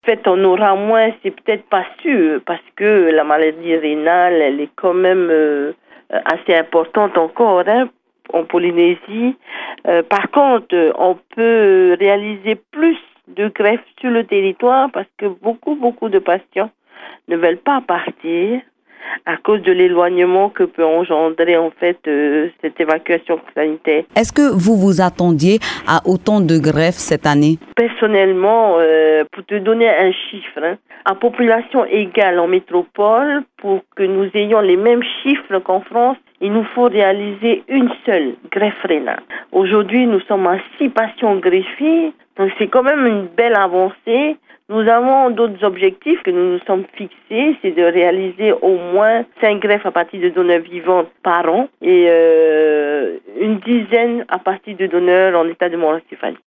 fait, on aura moins, c'est peut-être pas sûr, parce que la maladie rénale, elle est quand même assez importante encore, hein, en Polynésie. Par contre, on peut réaliser plus de greffes sur le territoire parce que beaucoup de patients ne veulent pas partir à cause de l'éloignement que peut engendrer en fait cette évacuation sanitaire. Est-ce que vous vous attendiez à autant de greffes cette année? Personnellement, pour te donner un chiffre, hein, à population égale en métropole, pour que nous ayons les mêmes chiffres qu'en France, il nous faut réaliser une seule greffe rénale. Aujourd'hui, nous sommes à 6 patients greffés, donc c'est quand même une belle avancée. Nous avons d'autres objectifs que nous nous sommes fixés, c'est de réaliser au moins 5 greffes à partir de donneurs vivants par an et une dizaine à partir de donneurs en état de moracéphalie.